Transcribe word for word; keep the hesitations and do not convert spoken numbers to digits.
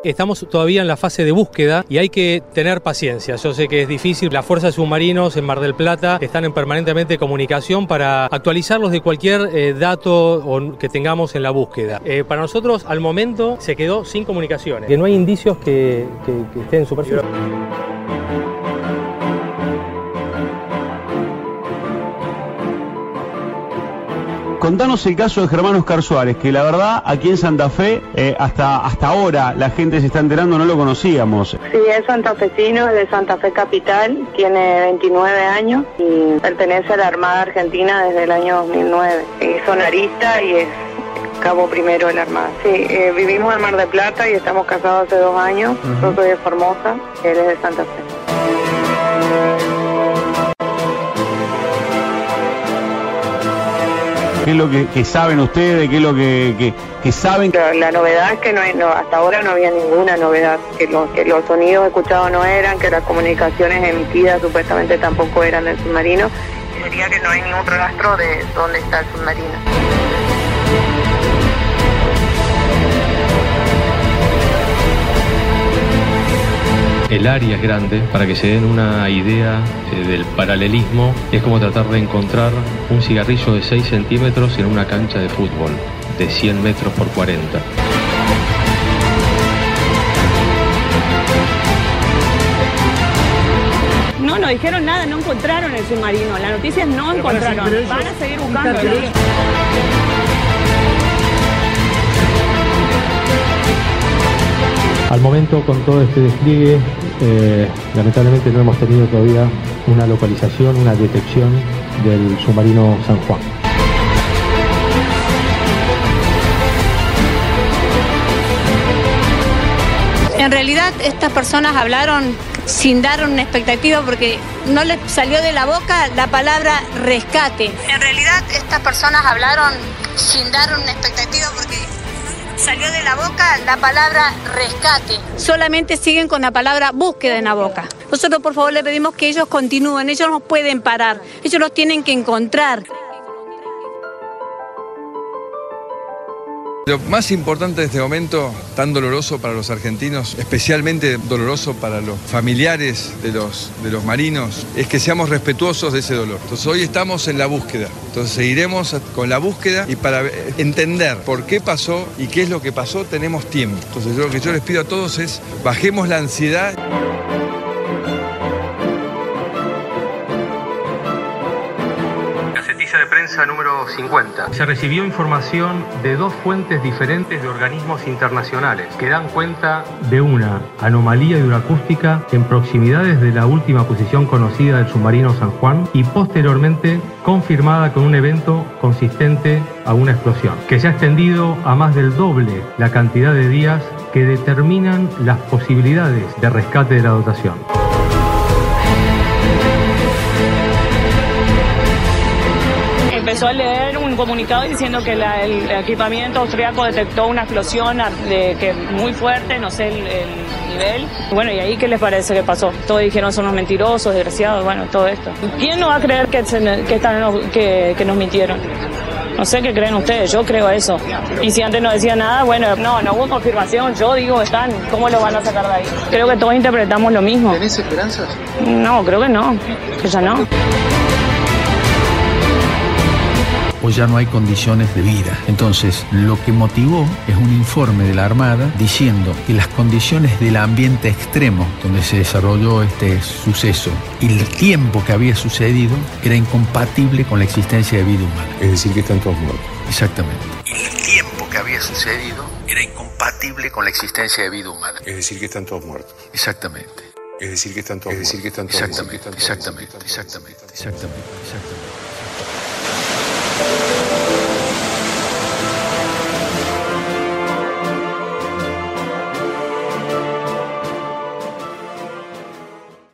Estamos todavía en la fase de búsqueda y hay que tener paciencia. Yo sé que es difícil. Las fuerzas submarinos en Mar del Plata están en permanentemente comunicación para actualizarlos de cualquier eh, dato o que tengamos en la búsqueda. Eh, para nosotros, al momento, se quedó sin comunicaciones. Que no hay indicios que, que, que estén en superficie. Contanos el caso de Germán Oscar Suárez, que la verdad aquí en Santa Fe, eh, hasta, hasta ahora la gente se está enterando, no lo conocíamos. Sí, es santafesino, es de Santa Fe Capital, tiene veintinueve años y pertenece a la Armada Argentina desde el año dos mil nueve. Es sonarista y es cabo primero de la Armada. Sí, eh, vivimos en Mar del Plata y estamos casados hace dos años. Uh-huh. Yo soy de Formosa, él es de Santa Fe. ¿Qué es lo que, que saben ustedes? ¿Qué es lo que, que, que saben? La, la novedad es que no, no, hasta ahora no había ninguna novedad, que, lo, que los sonidos escuchados no eran, que las comunicaciones emitidas supuestamente tampoco eran del submarino. Sería que no hay ningún rastro de dónde está el submarino. El área es grande, para que se den una idea eh, del paralelismo, es como tratar de encontrar un cigarrillo de seis centímetros en una cancha de fútbol, de cien metros por cuarenta. No, no dijeron nada, no encontraron el submarino. La noticia es no encontraron. Van a seguir buscando. Al momento, con todo este despliegue, eh, lamentablemente no hemos tenido todavía una localización, una detección del submarino San Juan. En realidad, estas personas hablaron sin dar una expectativa porque no les salió de la boca la palabra rescate. En realidad, estas personas hablaron sin dar una expectativa porque salió de la boca la palabra rescate. Solamente siguen con la palabra búsqueda en la boca. Nosotros, por favor, le pedimos que ellos continúen. Ellos no pueden parar. Ellos los tienen que encontrar. Lo más importante de este momento, tan doloroso para los argentinos, especialmente doloroso para los familiares de los, de los marinos, es que seamos respetuosos de ese dolor. Entonces hoy estamos en la búsqueda, entonces seguiremos con la búsqueda y para entender por qué pasó y qué es lo que pasó tenemos tiempo. Entonces lo que yo les pido a todos es bajemos la ansiedad. De prensa número cincuenta. Se recibió información de dos fuentes diferentes de organismos internacionales que dan cuenta de una anomalía hidroacústica en proximidades de la última posición conocida del submarino San Juan y posteriormente confirmada con un evento consistente a una explosión, que se ha extendido a más del doble la cantidad de días que determinan las posibilidades de rescate de la dotación. Empezó a leer un comunicado diciendo que la, el equipamiento austriaco detectó una explosión de, que muy fuerte, no sé el, el nivel. Bueno, ¿y ahí qué les parece que pasó? Todos dijeron son unos mentirosos, desgraciados, bueno, todo esto. ¿Quién no va a creer que, se, que, están, que, que nos mintieron? No sé qué creen ustedes, yo creo eso. Y si antes no decía nada, bueno, no, no hubo confirmación, yo digo están, ¿cómo lo van a sacar de ahí? Creo que todos interpretamos lo mismo. ¿Tenés esperanzas? No, creo que no, que ya no. O ya no hay condiciones de vida. Entonces, lo que motivó es un informe de la Armada diciendo que las condiciones del ambiente extremo donde se desarrolló este suceso y el tiempo que había sucedido era incompatible con la existencia de vida humana. Es decir, que están todos muertos. Exactamente. Y el tiempo que había sucedido era incompatible con la existencia de vida humana. Es decir, que están todos muertos. Exactamente. Es decir, que están todos es decir, muertos. Que están todos exactamente, exactamente, exactamente, exactamente, exactamente, exactamente.